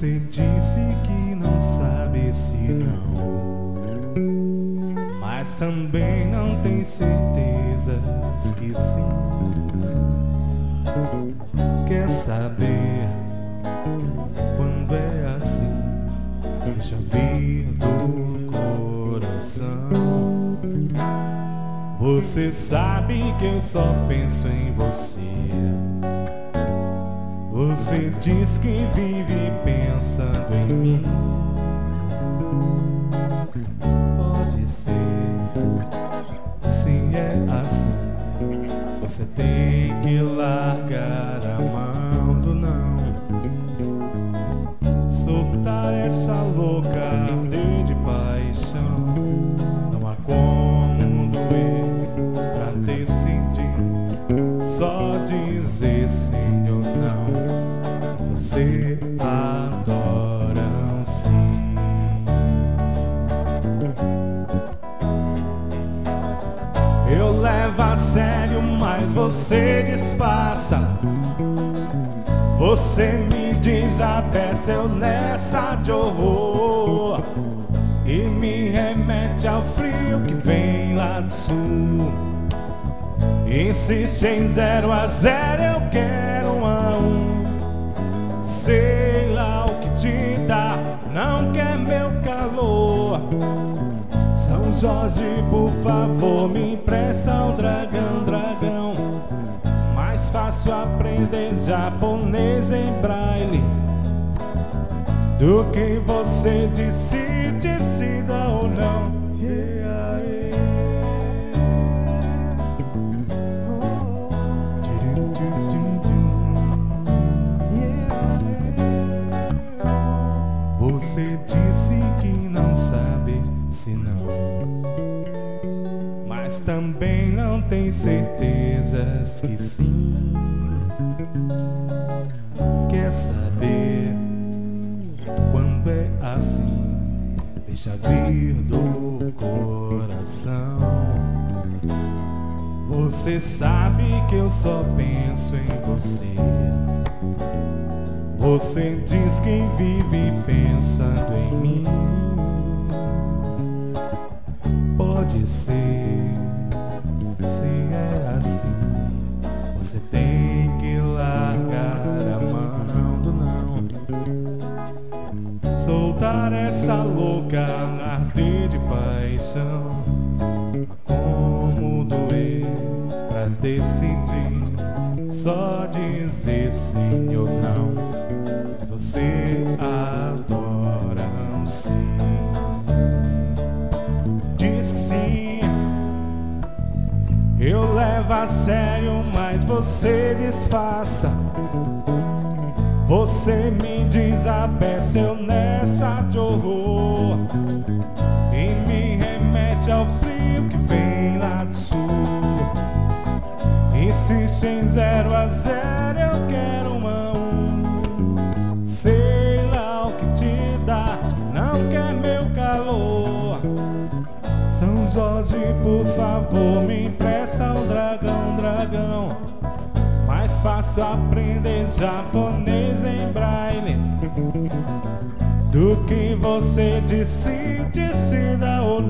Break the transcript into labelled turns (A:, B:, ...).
A: Você disse que não sabe se não, mas também não tem certezas que sim. Quer saber quando é assim? Deixa vir do coração. Você sabe que eu só penso em você. Você diz que vive pensando em mim. Pode ser, se é assim, você tem que largar a mão do não. Soltar essa louca arder de paixão. Não há como doer pra decidir. Só dizer sim ou não. Você adora um sim. Eu levo a sério, mas você disfarça. Você me diz a peça, eu nessa de horror. E me remete ao frio que vem lá do sul. Insiste em 0 a 0, eu quero 1 a 1. Sei lá o que te dá, não quer meu calor. São Jorge, por favor, me empresta um dragão, dragão. Mais fácil aprender japonês em braille do que você decida ou não. Você disse que não sabe se não, mas também não tem certezas que sim. Quer saber quando é assim? Deixa vir do coração. Você sabe que eu só penso em você. Você diz que vive pensando em mim. Pode ser, se é assim, você tem que largar a mão do não. Soltar essa louca arder de paixão. Como doer pra decidir? Só dizer sim ou não. Você adora um sim. Diz que sim. Eu levo a sério, mas você disfarça. Você me diz a peça, eu nessa de horror. E me remete ao frio que vem lá do sul. Insiste em 0 a 0, eu quero 1 a 1. Sei lá o que te dá, não quer meu calor. São Jorge, por favor, me empresta um dragão, dragão. Mais fácil aprender japonês em braille do que você decida ou